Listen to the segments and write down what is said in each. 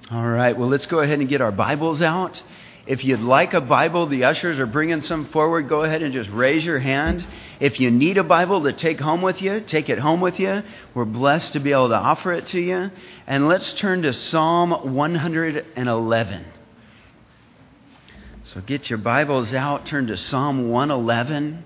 All right, well, let's go ahead and get our Bibles out. If you'd like a Bible, the ushers are bringing some forward. Go ahead and just raise your hand. If you need a Bible to take home with you, take it home with you. We're blessed to be able to offer it to you. And let's turn to Psalm 111. So get your Bibles out, turn to Psalm 111.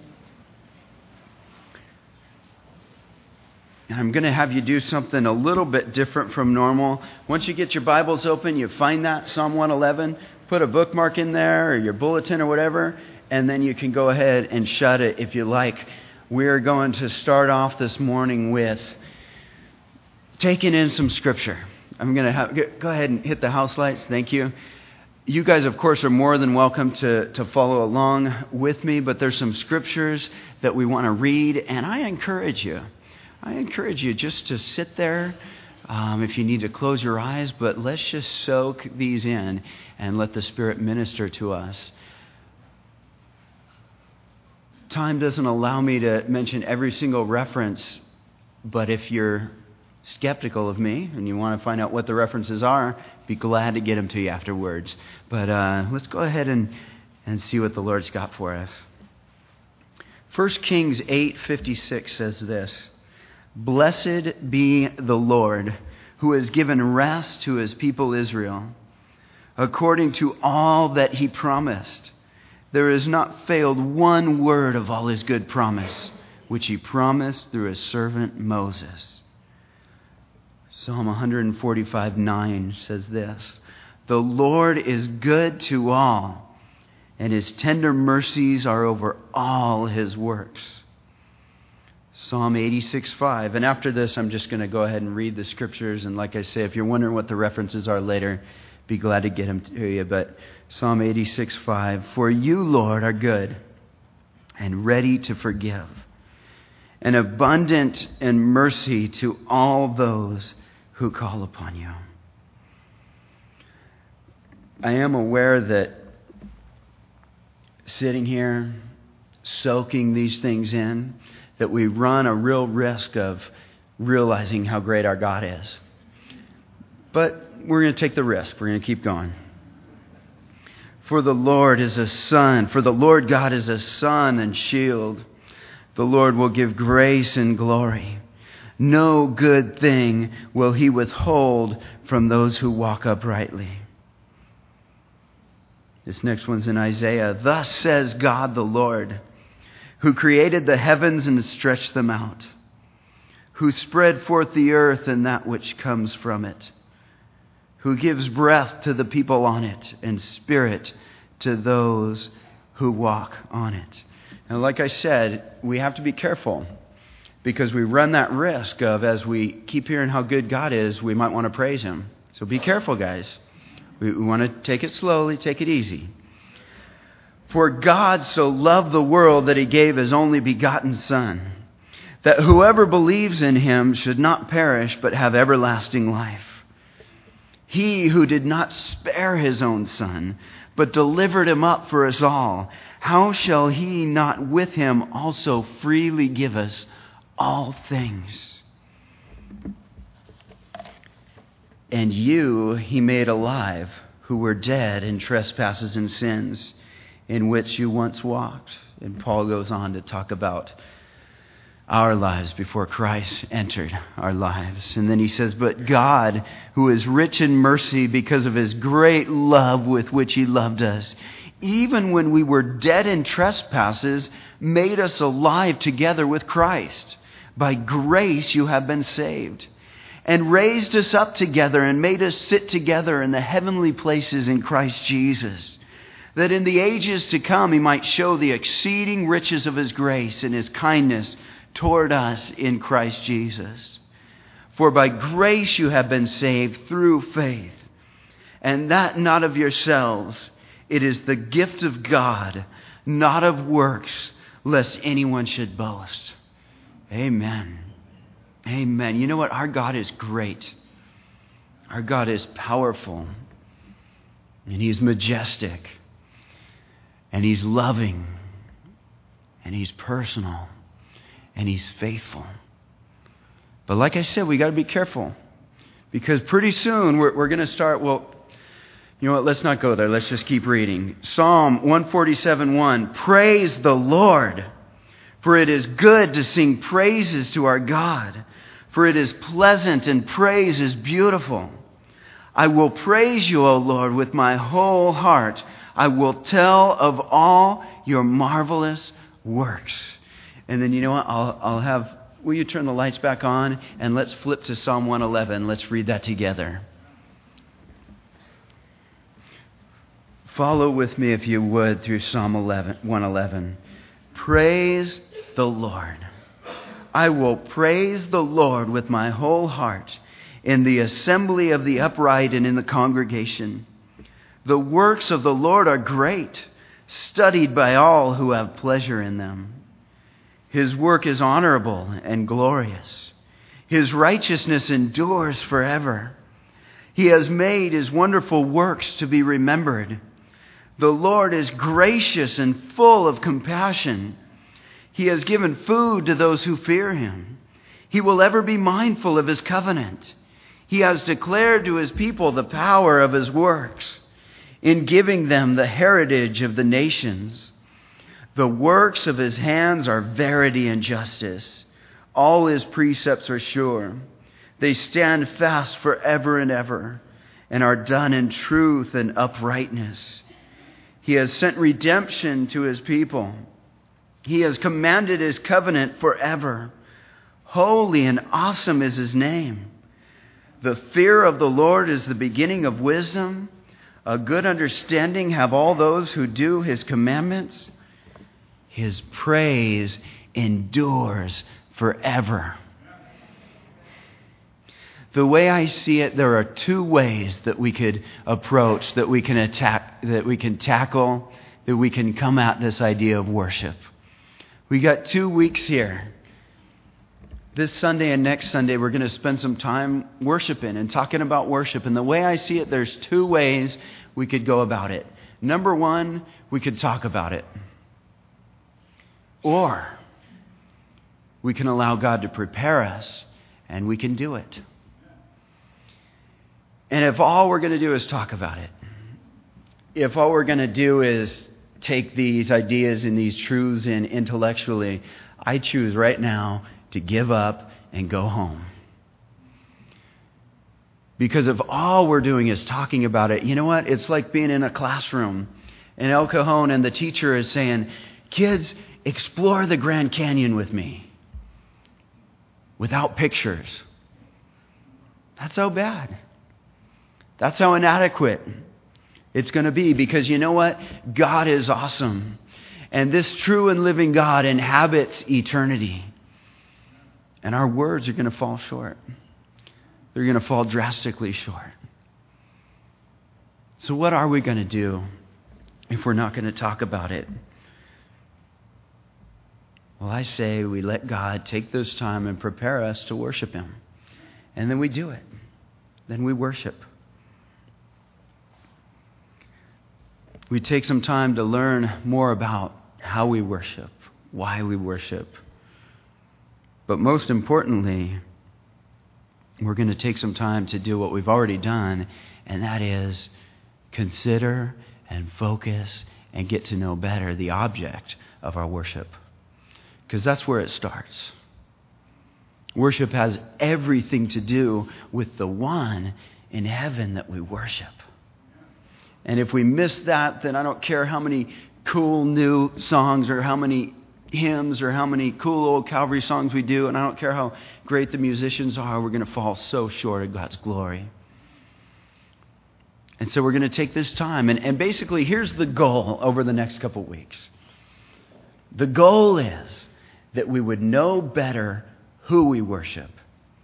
And I'm going to have you do something a little bit different from normal. Once you get your Bibles open, you find that, Psalm 111, put a bookmark in there or your bulletin or whatever, and then you can go ahead and shut it if you like. We're going to start off this morning with taking in some Scripture. I'm going to go ahead and hit the house lights. Thank you. You guys, of course, are more than welcome to follow along with me, but there's some Scriptures that we want to read, and I encourage you just to sit there if you need to close your eyes, but let's just soak these in and let the Spirit minister to us. Time doesn't allow me to mention every single reference, but if you're skeptical of me and you want to find out what the references are, be glad to get them to you afterwards. But let's go ahead and see what the Lord's got for us. 1 Kings 8:56 says this: "Blessed be the Lord, who has given rest to his people Israel, according to all that he promised. There has not failed one word of all his good promise, which he promised through his servant Moses." Psalm 145:9 says this: "The Lord is good to all, and his tender mercies are over all his works." Psalm 86:5. And after this, I'm just going to go ahead and read the Scriptures. And like I say, if you're wondering what the references are later, be glad to get them to you. But Psalm 86:5. "For you, Lord, are good and ready to forgive, and abundant in mercy to all those who call upon you." I am aware that sitting here, soaking these things in, that we run a real risk of realizing how great our God is. But we're going to take the risk. We're going to keep going. For the Lord God is a sun and shield. The Lord will give grace and glory. No good thing will he withhold from those who walk uprightly. This next one's in Isaiah. "Thus says God the Lord, who created the heavens and stretched them out, who spread forth the earth and that which comes from it, who gives breath to the people on it and spirit to those who walk on it." And like I said, we have to be careful because we run that risk of, as we keep hearing how good God is, we might want to praise him. So be careful, guys. We want to take it slowly, take it easy. "For God so loved the world that he gave his only begotten Son, that whoever believes in him should not perish but have everlasting life. He who did not spare his own Son, but delivered him up for us all, how shall he not with him also freely give us all things? And you he made alive, who were dead in trespasses and sins, in which you once walked." And Paul goes on to talk about our lives before Christ entered our lives. And then he says, "But God, who is rich in mercy because of his great love with which he loved us, even when we were dead in trespasses, made us alive together with Christ. By grace you have been saved, and raised us up together and made us sit together in the heavenly places in Christ Jesus, that in the ages to come he might show the exceeding riches of his grace and his kindness toward us in Christ Jesus. For by grace you have been saved through faith, and that not of yourselves. It is the gift of God, not of works, lest anyone should boast." Amen. Amen. You know what? Our God is great. Our God is powerful. And he's majestic. And he's loving. And he's personal. And he's faithful. But like I said, we got to be careful. Because pretty soon we're going to start, well, you know what, let's not go there. Let's just keep reading. Psalm 147:1, praise the Lord, for it is good to sing praises to our God, for it is pleasant and praise is beautiful. I will praise you, O Lord, with my whole heart. I will tell of all your marvelous works. And then you know what, I'll have, will you turn the lights back on and let's flip to Psalm 111. Let's read that together. Follow with me, if you would, through Psalm 111. Praise the Lord. I will praise the Lord with my whole heart in the assembly of the upright and in the congregation. The works of the Lord are great, studied by all who have pleasure in them. His work is honorable and glorious. His righteousness endures forever. He has made his wonderful works to be remembered. The Lord is gracious and full of compassion. He has given food to those who fear him. He will ever be mindful of his covenant. He has declared to his people the power of his works, in giving them the heritage of the nations. The works of his hands are verity and justice. All his precepts are sure. They stand fast forever and ever, and are done in truth and uprightness. He has sent redemption to his people. He has commanded his covenant forever. Holy and awesome is his name. The fear of the Lord is the beginning of wisdom. A good understanding have all those who do his commandments. His praise endures forever. The way I see it, there are two ways that we could approach, that we can attack, that we can tackle, that we can come at this idea of worship. We got 2 weeks here. This Sunday and next Sunday, we're going to spend some time worshiping and talking about worship. And the way I see it, there's two ways we could go about it. Number one, we could talk about it. Or we can allow God to prepare us and we can do it. And if all we're going to do is talk about it, if all we're going to do is take these ideas and these truths in intellectually, I choose right now to give up and go home. Because if all we're doing is talking about it, you know what? It's like being in a classroom in El Cajon and the teacher is saying, kids, explore the Grand Canyon with me. Without pictures. That's how bad. That's how inadequate it's going to be. Because you know what? God is awesome. And this true and living God inhabits eternity. And our words are going to fall short. They're going to fall drastically short. So what are we going to do if we're not going to talk about it? Well, I say we let God take this time and prepare us to worship him. And then we do it. Then we worship. We take some time to learn more about how we worship, why we worship. But most importantly, we're going to take some time to do what we've already done, and that is consider and focus and get to know better the object of our worship. Because that's where it starts. Worship has everything to do with the one in heaven that we worship. And if we miss that, then I don't care how many cool new songs or how many hymns or how many cool old Calvary songs we do, and I don't care how great the musicians are, we're going to fall so short of God's glory. And so we're going to take this time. And basically, here's the goal over the next couple weeks. The goal is that we would know better who we worship.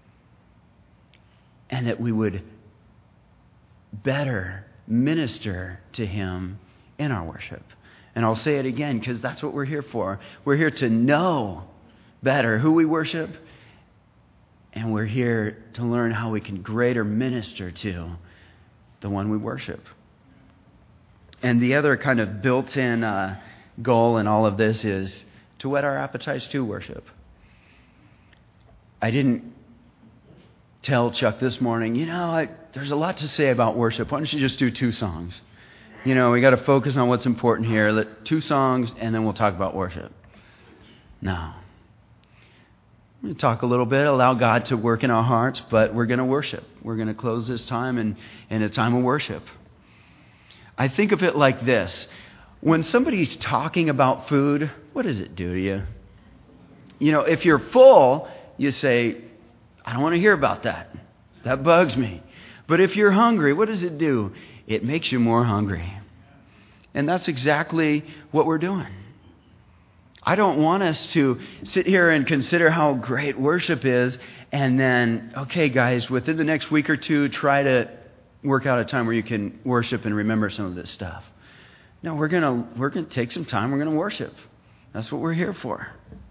And that we would better minister to him in our worship. And I'll say it again because that's what we're here for. We're here to know better who we worship. And we're here to learn how we can greater minister to the one we worship. And the other kind of built-in goal in all of this is to whet our appetites to worship. I didn't tell Chuck this morning, there's a lot to say about worship. Why don't you just do 2 songs? We got to focus on what's important here. Let 2 songs, and then we'll talk about worship. No. We're going to talk a little bit, allow God to work in our hearts, but we're going to worship. We're going to close this time in a time of worship. I think of it like this. When somebody's talking about food, what does it do to you? If you're full, you say, I don't want to hear about that. That bugs me. But if you're hungry, what does it do? It makes you more hungry. And that's exactly what we're doing. I don't want us to sit here and consider how great worship is and then, okay, guys, within the next week or 2, try to work out a time where you can worship and remember some of this stuff. No, we're gonna take some time. We're going to worship. That's what we're here for.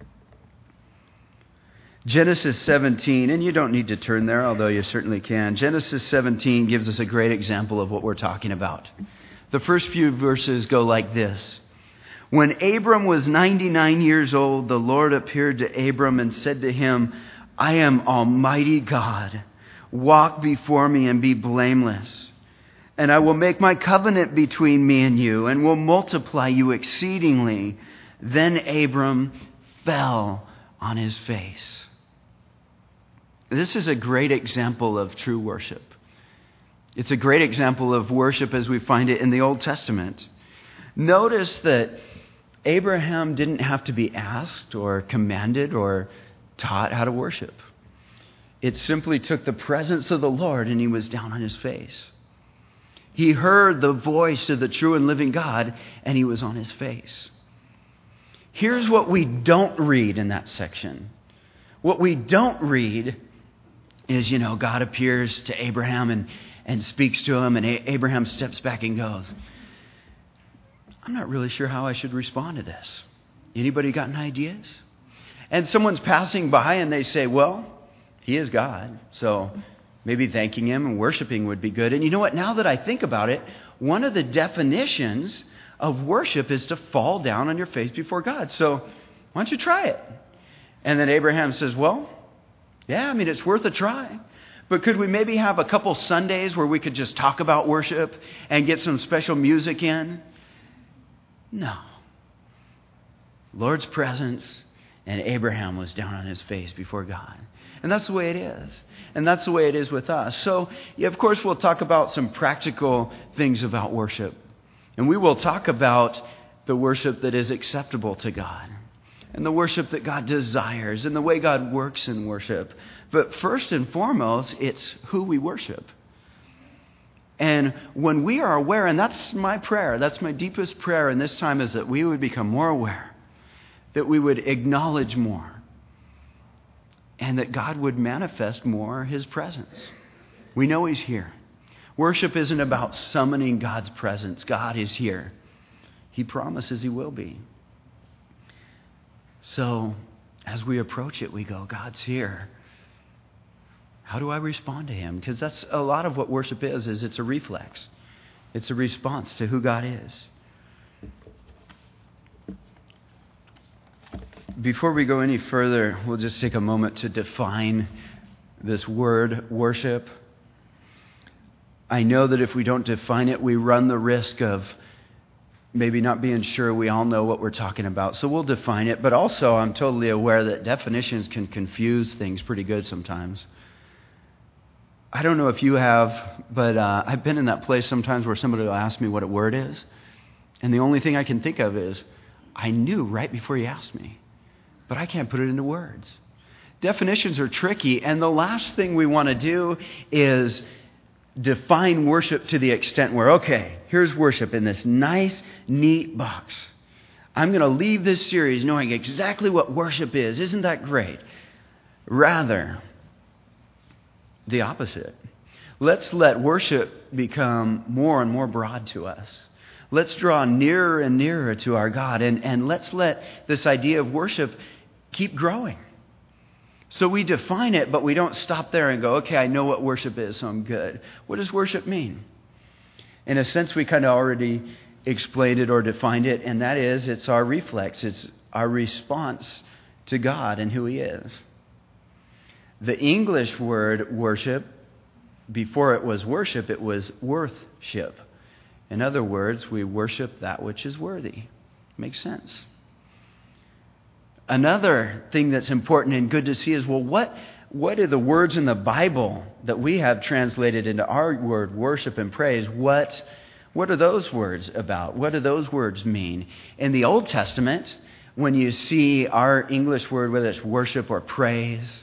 Genesis 17, and you don't need to turn there, although you certainly can. Genesis 17 gives us a great example of what we're talking about. The first few verses go like this. When Abram was 99 years old, the Lord appeared to Abram and said to him, I am Almighty God. Walk before me and be blameless. And I will make my covenant between me and you and will multiply you exceedingly. Then Abram fell on his face. This is a great example of true worship. It's a great example of worship as we find it in the Old Testament. Notice that Abraham didn't have to be asked or commanded or taught how to worship. It simply took the presence of the Lord and he was down on his face. He heard the voice of the true and living God and he was on his face. Here's what we don't read in that section. What we don't read is, God appears to Abraham and speaks to him, and Abraham steps back and goes, I'm not really sure how I should respond to this. Anybody got any ideas? And someone's passing by and they say, well, he is God, so maybe thanking him and worshiping would be good. And you know what? Now that I think about it, one of the definitions of worship is to fall down on your face before God. So why don't you try it? And then Abraham says, well, yeah, it's worth a try. But could we maybe have a couple Sundays where we could just talk about worship and get some special music in? No. Lord's presence, and Abraham was down on his face before God. And that's the way it is. And that's the way it is with us. So, of course, we'll talk about some practical things about worship. And we will talk about the worship that is acceptable to God. And the worship that God desires and the way God works in worship. But first and foremost, it's who we worship. And when we are aware, and that's my prayer, that's my deepest prayer in this time, is that we would become more aware, that we would acknowledge more, and that God would manifest more his presence. We know he's here. Worship isn't about summoning God's presence. God is here. He promises he will be. So, as we approach it, we go, God's here. How do I respond to him? Because that's a lot of what worship is it's a reflex. It's a response to who God is. Before we go any further, we'll just take a moment to define this word, worship. I know that if we don't define it, we run the risk of maybe not being sure we all know what we're talking about. So we'll define it. But also, I'm totally aware that definitions can confuse things pretty good sometimes. I don't know if you have, but I've been in that place sometimes where somebody will ask me what a word is. And the only thing I can think of is, I knew right before you asked me, but I can't put it into words. Definitions are tricky, and the last thing we want to do is define worship to the extent where, okay, here's worship in this nice, neat box. I'm going to leave this series knowing exactly what worship is. Isn't that great? Rather, the opposite. Let's let worship become more and more broad to us. Let's draw nearer and nearer to our God, and let's let this idea of worship keep growing. So we define it, but we don't stop there and go, okay, I know what worship is, so I'm good. What does worship mean? In a sense, we kind of already explained it or defined it, and that is, it's our reflex. It's our response to God and who he is. The English word worship, before it was worship, it was worthship. In other words, we worship that which is worthy. Makes sense. Another thing that's important and good to see is, well, what are the words in the Bible that we have translated into our word worship and praise? What are those words about? What do those words mean? In the Old Testament, when you see our English word, whether it's worship or praise,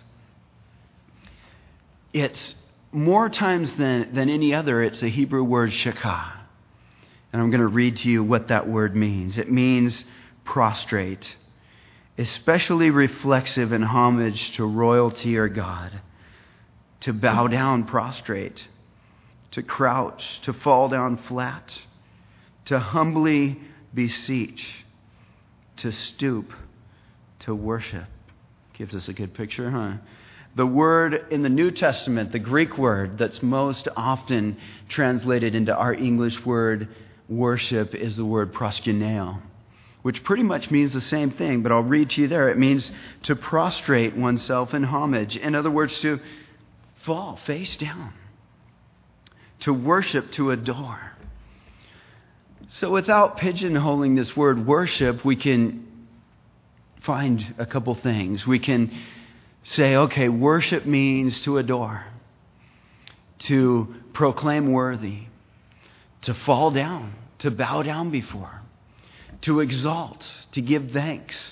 it's more times than any other, it's a Hebrew word shakah. And I'm going to read to you what that word means. It means prostrate, especially reflexive in homage to royalty or God, to bow down prostrate, to crouch, to fall down flat, to humbly beseech, to stoop, to worship. Gives us a good picture, huh? The word in the New Testament, the Greek word that's most often translated into our English word worship, is the word proskuneo, which pretty much means the same thing, but I'll read to you there. It means to prostrate oneself in homage. In other words, to fall face down, to worship, to adore. So without pigeonholing this word worship, we can find a couple things. We can say, okay, worship means to adore, to proclaim worthy, to fall down, to bow down before, to exalt, to give thanks.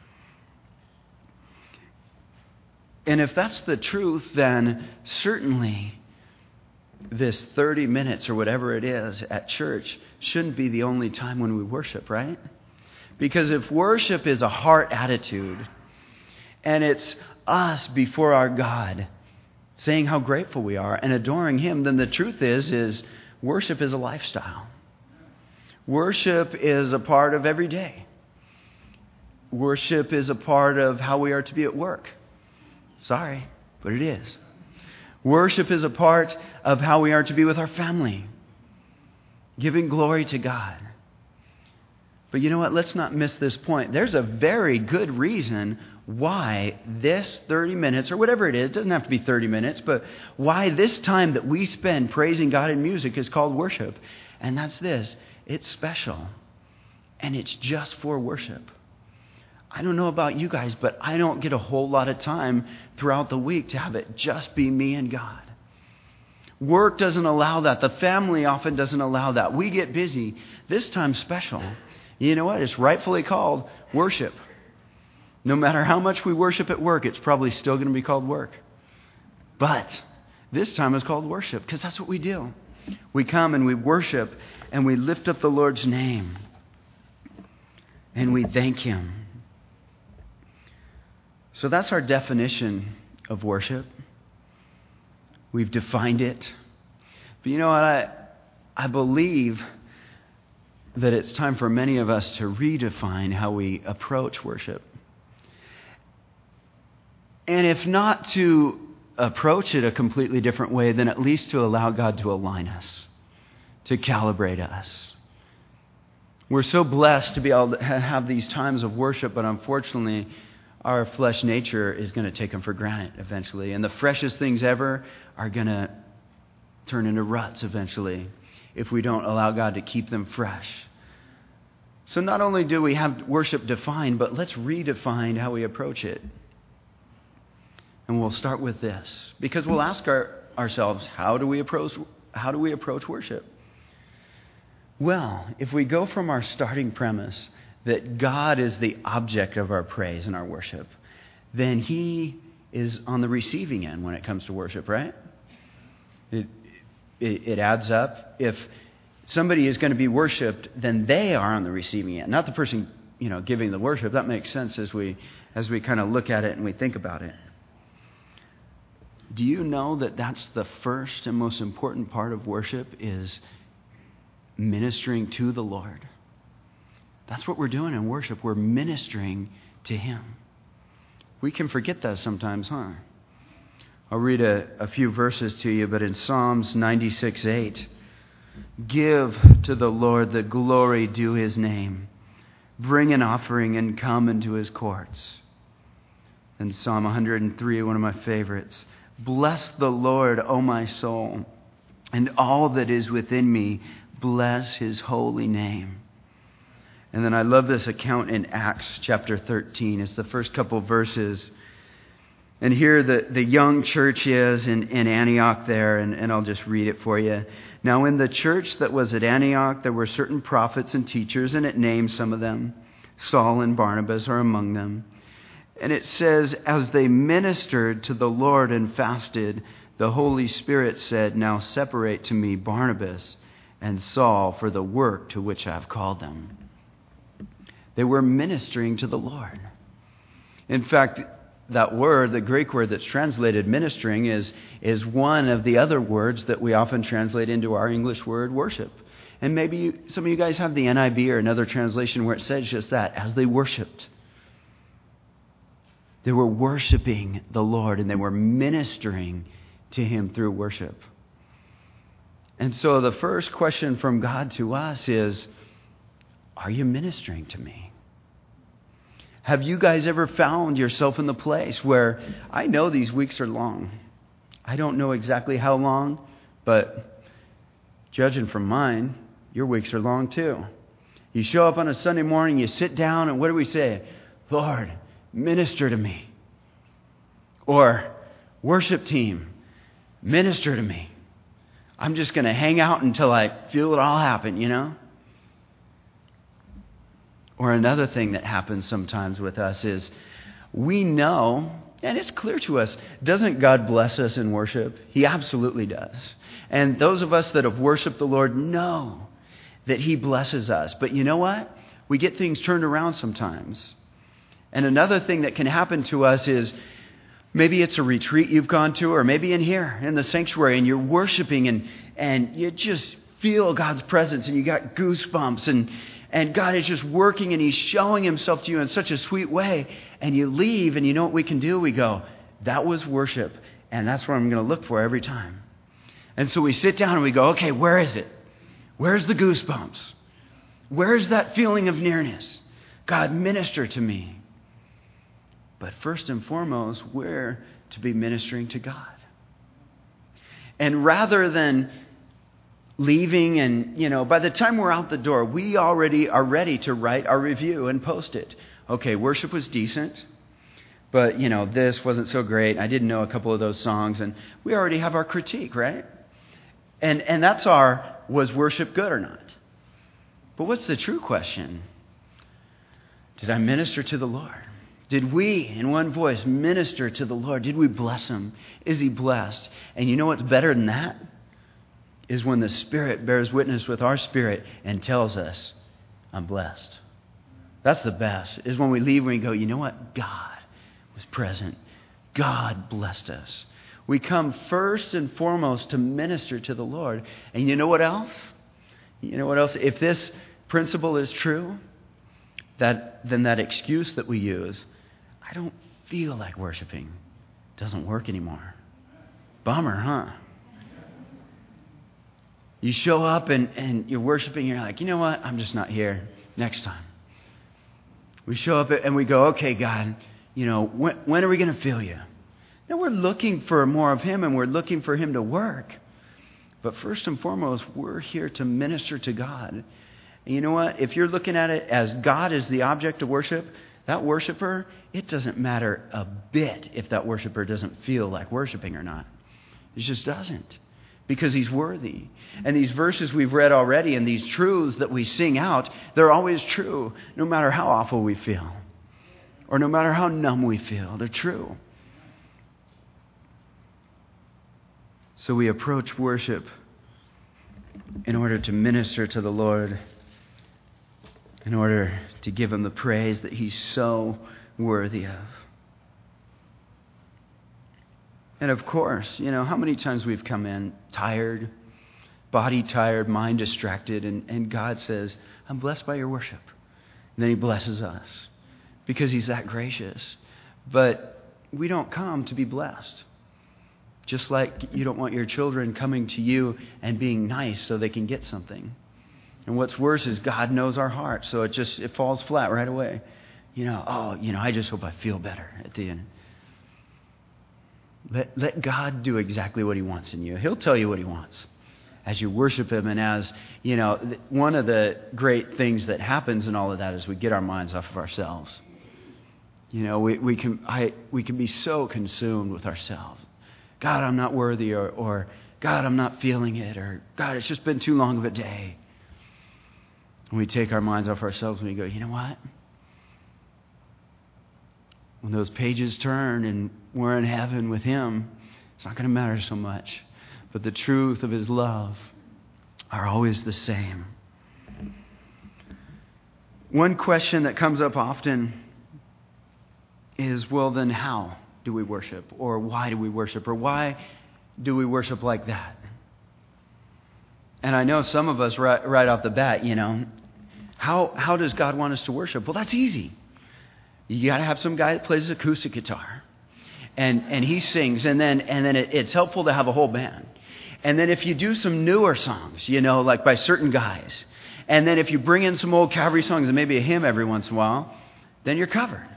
And if that's the truth, then certainly this 30 minutes or whatever it is at church shouldn't be the only time when we worship, right? Because if worship is a heart attitude and it's us before our God saying how grateful we are and adoring Him, then the truth is worship is a lifestyle. Worship is a part of every day. Worship is a part of how we are to be at work. Sorry, but it is. Worship is a part of how we are to be with our family, giving glory to God. But you know what? Let's not miss this point. There's a very good reason why this 30 minutes, or whatever it is, it doesn't have to be 30 minutes, but why this time that we spend praising God in music is called worship. And that's this. It's special. And it's just for worship. I don't know about you guys, but I don't get a whole lot of time throughout the week to have it just be me and God. Work doesn't allow that. The family often doesn't allow that. We get busy. This time's special. You know what? It's rightfully called worship. No matter how much we worship at work, it's probably still going to be called work. But this time is called worship because that's what we do. We come and we worship and we lift up the Lord's name and we thank Him. So that's our definition of worship. We've defined it. But you know what? I believe that it's time for many of us to redefine how we approach worship. And if not to approach it a completely different way, then at least to allow God to align us, to calibrate us. We're so blessed to be able to have these times of worship, but unfortunately, our flesh nature is going to take them for granted eventually. And the freshest things ever are going to turn into ruts eventually if we don't allow God to keep them fresh. So not only do we have worship defined, but let's redefine how we approach it. And we'll start with this, because we'll ask ourselves, how do we approach worship? Well, if we go from our starting premise that God is the object of our praise and our worship, then He is on the receiving end when it comes to worship, right? It adds up. If somebody is going to be worshiped, then they are on the receiving end, not the person, giving the worship. That makes sense as we kind of look at it and we think about it. Do you know that that's the first and most important part of worship is ministering to the Lord? That's what we're doing in worship. We're ministering to Him. We can forget that sometimes, huh? I'll read a few verses to you, but in Psalms 96:8, give to the Lord the glory due His name. Bring an offering and come into His courts. And Psalm 103, one of my favorites. Bless the Lord, O my soul, and all that is within me, bless his holy name. And then I love this account in Acts chapter 13. It's the first couple verses. And here the young church is in Antioch there, and I'll just read it for you. Now in the church that was at Antioch, there were certain prophets and teachers, and it names some of them. Saul and Barnabas are among them. And it says, as they ministered to the Lord and fasted, the Holy Spirit said, now separate to me Barnabas and Saul for the work to which I have called them. They were ministering to the Lord. In fact, that word, the Greek word that's translated ministering, is one of the other words that we often translate into our English word worship. And maybe some of you guys have the NIV or another translation where it says just that, as they worshiped. They were worshiping the Lord and they were ministering to him through worship. And so the first question from God to us is, are you ministering to me? Have you guys ever found yourself in the place where, I know these weeks are long. I don't know exactly how long, but judging from mine, your weeks are long too. You show up on a Sunday morning, you sit down, and what do we say? Lord, minister to me. Or, worship team, minister to me. I'm just going to hang out until I feel it all happen, you know? Or another thing that happens sometimes with us is we know, and it's clear to us, doesn't God bless us in worship? He absolutely does. And those of us that have worshiped the Lord know that he blesses us. But you know what? We get things turned around sometimes. And another thing that can happen to us is maybe it's a retreat you've gone to, or maybe in here, in the sanctuary, and you're worshiping and you just feel God's presence and you got goosebumps and God is just working and he's showing himself to you in such a sweet way. And you leave and you know what we can do? We go, that was worship. And that's what I'm going to look for every time. And so we sit down and we go, okay, where is it? Where's the goosebumps? Where's that feeling of nearness? God, minister to me. But first and foremost, we're to be ministering to God. And rather than leaving and, by the time we're out the door, we already are ready to write our review and post it. Okay, worship was decent, but, this wasn't so great. I didn't know a couple of those songs, and we already have our critique, right? And that's was worship good or not? But what's the true question? Did I minister to the Lord? Did we, in one voice, minister to the Lord? Did we bless him? Is he blessed? And you know what's better than that? Is when the Spirit bears witness with our spirit and tells us, I'm blessed. That's the best, is when we leave and we go, you know what? God was present. God blessed us. We come first and foremost to minister to the Lord. And you know what else? You know what else? If this principle is true, then that excuse that we use, I don't feel like worshiping, doesn't work anymore. Bummer, huh? You show up and you're worshiping, you're like, you know what? I'm just not here. Next time. We show up and we go, okay, God, when are we going to feel you? Now we're looking for more of him and we're looking for him to work. But first and foremost, we're here to minister to God. And you know what? If you're looking at it as God is the object of worship, that worshiper, it doesn't matter a bit if that worshiper doesn't feel like worshiping or not. It just doesn't. Because he's worthy. And these verses we've read already and these truths that we sing out, they're always true, no matter how awful we feel. Or no matter how numb we feel, they're true. So we approach worship in order to minister to the Lord, in order to give him the praise that he's so worthy of. And of course, how many times we've come in tired, body tired, mind distracted, and God says, I'm blessed by your worship. And then he blesses us because he's that gracious. But we don't come to be blessed. Just like you don't want your children coming to you and being nice so they can get something. And what's worse is God knows our heart, so it falls flat right away. I just hope I feel better at the end. Let God do exactly what he wants in you. He'll tell you what he wants as you worship him. And as, one of the great things that happens in all of that is we get our minds off of ourselves. We can be so consumed with ourselves. God, I'm not worthy, or God, I'm not feeling it, or God, it's just been too long of a day. And we take our minds off ourselves and we go, you know what? When those pages turn and we're in heaven with him, it's not going to matter so much. But the truth of his love are always the same. One question that comes up often is, well, then how do we worship? Or why do we worship? Or why do we worship like that? And I know some of us right off the bat, how does God want us to worship? Well, that's easy. You got to have some guy that plays acoustic guitar, and he sings, and then it's helpful to have a whole band. And then if you do some newer songs, like by certain guys, and then if you bring in some old Calvary songs and maybe a hymn every once in a while, then you're covered.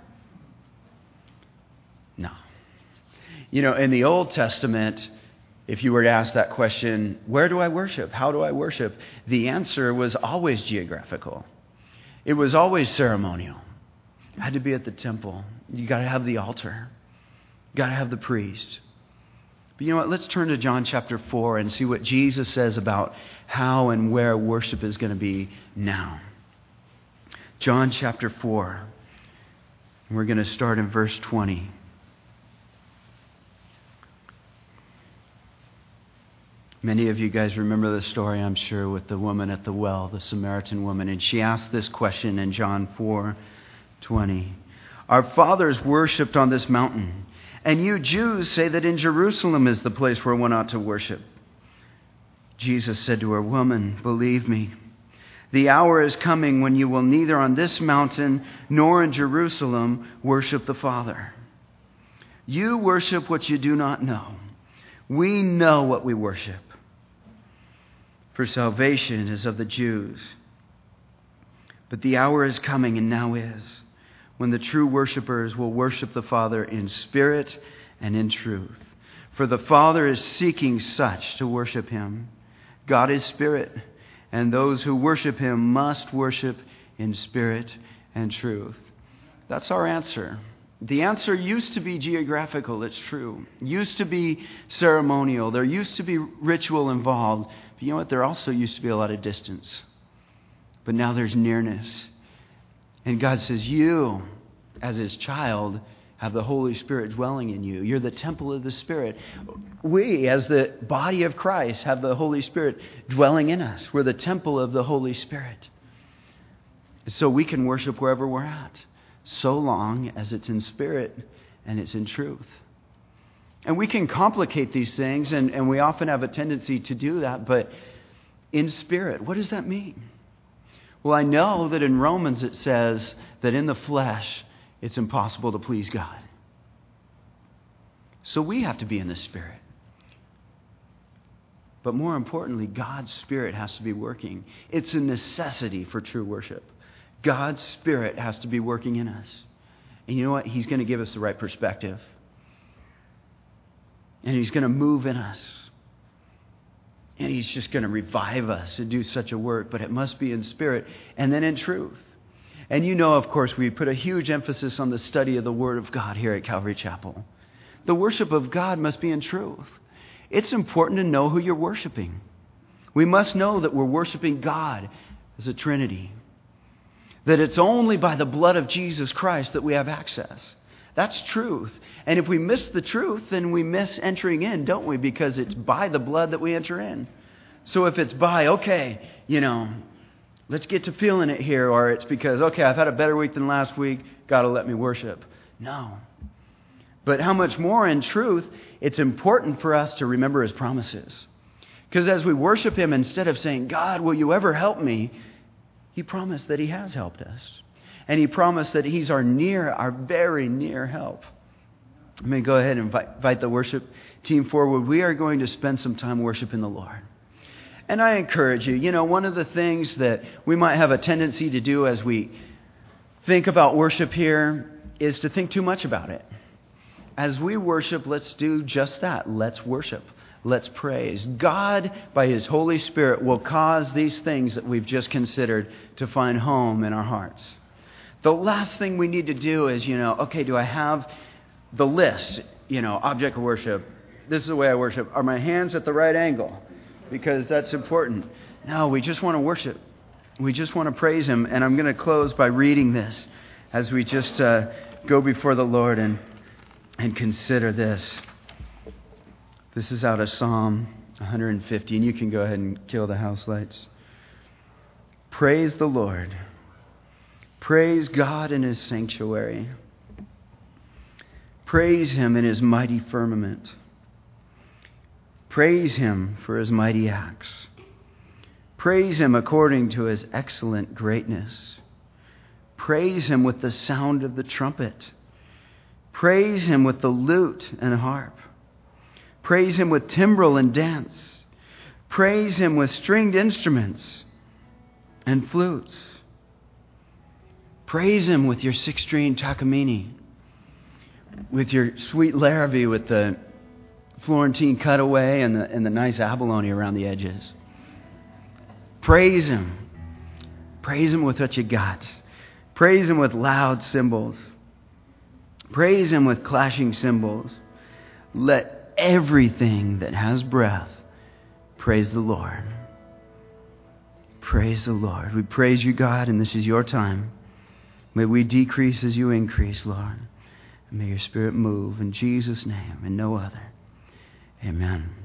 No. In the Old Testament, if you were to ask that question, where do I worship? How do I worship? The answer was always geographical. It was always ceremonial. It had to be at the temple. You got to have the altar. You got to have the priest. But you know what? Let's turn to John chapter 4 and see what Jesus says about how and where worship is going to be now. John chapter 4. We're going to start in verse 20. Many of you guys remember the story, I'm sure, with the woman at the well, the Samaritan woman. And she asked this question in John 4:20. Our fathers worshipped on this mountain, and you Jews say that in Jerusalem is the place where one ought to worship. Jesus said to her, Woman, believe me, the hour is coming when you will neither on this mountain nor in Jerusalem worship the Father. You worship what you do not know. We know what we worship. For salvation is of the Jews. But the hour is coming, and now is, when the true worshipers will worship the Father in spirit and in truth. For the Father is seeking such to worship him. God is spirit, and those who worship him must worship in spirit and truth. That's our answer. The answer used to be geographical, it's true. Used to be ceremonial. There used to be ritual involved. But you know what? There also used to be a lot of distance. But now there's nearness. And God says, you, as his child, have the Holy Spirit dwelling in you. You're the temple of the Spirit. We, as the body of Christ, have the Holy Spirit dwelling in us. We're the temple of the Holy Spirit. So we can worship wherever we're at, so long as it's in spirit and it's in truth. And we can complicate these things, and we often have a tendency to do that, but in spirit, what does that mean? Well, I know that in Romans it says that in the flesh, it's impossible to please God. So we have to be in the Spirit. But more importantly, God's Spirit has to be working. It's a necessity for true worship. God's Spirit has to be working in us. And you know what? He's going to give us the right perspective. And he's going to move in us. And he's just going to revive us and do such a work. But it must be in spirit and then in truth. And you know, of course, we put a huge emphasis on the study of the Word of God here at Calvary Chapel. The worship of God must be in truth. It's important to know who you're worshiping. We must know that we're worshiping God as a Trinity. That it's only by the blood of Jesus Christ that we have access. That's truth. And if we miss the truth, then we miss entering in, don't we? Because it's by the blood that we enter in. So if it's by, let's get to feeling it here, or it's because, I've had a better week than last week, God will let me worship. No. But how much more in truth, it's important for us to remember his promises. Because as we worship him, instead of saying, God, will you ever help me? He promised that he has helped us. And he promised that he's our very near help. Let me go ahead and invite the worship team forward. We are going to spend some time worshiping the Lord. And I encourage you, one of the things that we might have a tendency to do as we think about worship here is to think too much about it. as we worship, let's do just that. Let's worship. Let's praise. God, by His Holy Spirit, will cause these things that we've just considered to find home in our hearts. The last thing we need to do is, okay, do I have the list? Object of worship. This is the way I worship. Are my hands at the right angle? Because that's important. No, we just want to worship. We just want to praise Him. And I'm going to close by reading this as we just go before the Lord and consider this. This is out of Psalm 150, and you can go ahead and kill the house lights. Praise the Lord. Praise God in His sanctuary. Praise Him in His mighty firmament. Praise Him for His mighty acts. Praise Him according to His excellent greatness. Praise Him with the sound of the trumpet. Praise Him with the lute and harp. Praise Him with timbrel and dance. Praise Him with stringed instruments and flutes. Praise Him with your six-string takamine, with your sweet larrabee with the Florentine cutaway and the nice abalone around the edges. Praise Him. Praise Him with what you got. Praise Him with loud cymbals. Praise Him with clashing cymbals. Let everything that has breath praise the Lord. Praise the Lord. We praise you, God, and this is your time. May we decrease as you increase, Lord. And may your Spirit move in Jesus' name and no other. Amen.